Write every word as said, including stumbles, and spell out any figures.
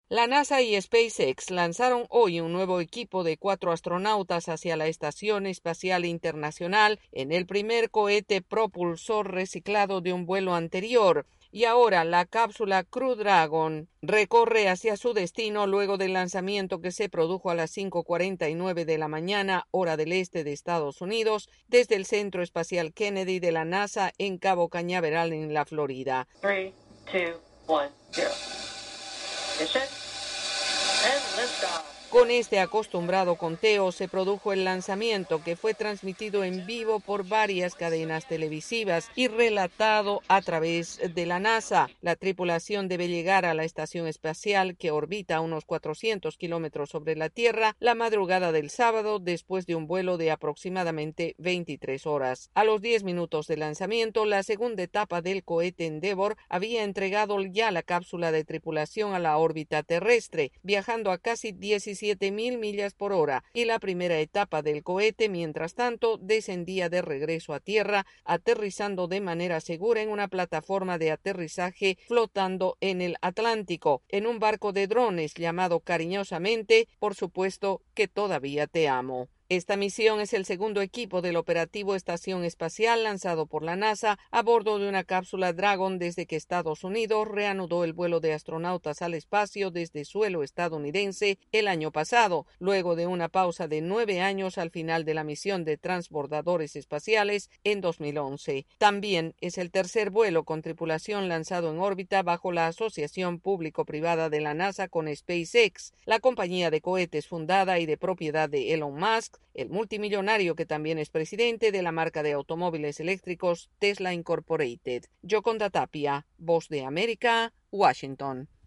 La NASA y SpaceX lanzaron hoy un nuevo equipo de cuatro astronautas hacia la Estación Espacial Internacional en el primer cohete propulsor reciclado de un vuelo anterior. Y ahora la cápsula Crew Dragon recorre hacia su destino luego del lanzamiento que se produjo a las cinco cuarenta y nueve de la mañana, hora del este de Estados Unidos, desde el Centro Espacial Kennedy de la NASA en Cabo Cañaveral, en la Florida. Three, two, one, zero. Ignition and liftoff. Con este acostumbrado conteo se produjo el lanzamiento, que fue transmitido en vivo por varias cadenas televisivas y relatado a través de la NASA. La tripulación debe llegar a la estación espacial, que orbita a unos cuatrocientos kilómetros sobre la Tierra, la madrugada del sábado, después de un vuelo de aproximadamente veintitrés horas. A los diez minutos de lanzamiento, la segunda etapa del cohete Endeavour había entregado ya la cápsula de tripulación a la órbita terrestre, viajando a casi diecisiete mil millas por hora, y la primera etapa del cohete, mientras tanto, descendía de regreso a tierra, aterrizando de manera segura en una plataforma de aterrizaje flotando en el Atlántico, en un barco de drones llamado cariñosamente, por supuesto, que todavía te amo. Esta misión es el segundo equipo del operativo Estación Espacial lanzado por la NASA a bordo de una cápsula Dragon desde que Estados Unidos reanudó el vuelo de astronautas al espacio desde suelo estadounidense el año pasado, luego de una pausa de nueve años al final de la misión de transbordadores espaciales en dos mil once. También es el tercer vuelo con tripulación lanzado en órbita bajo la asociación público-privada de la NASA con SpaceX, la compañía de cohetes fundada y de propiedad de Elon Musk, el multimillonario que también es presidente de la marca de automóviles eléctricos Tesla Incorporated. Yoconda Tapia, Voz de América, Washington.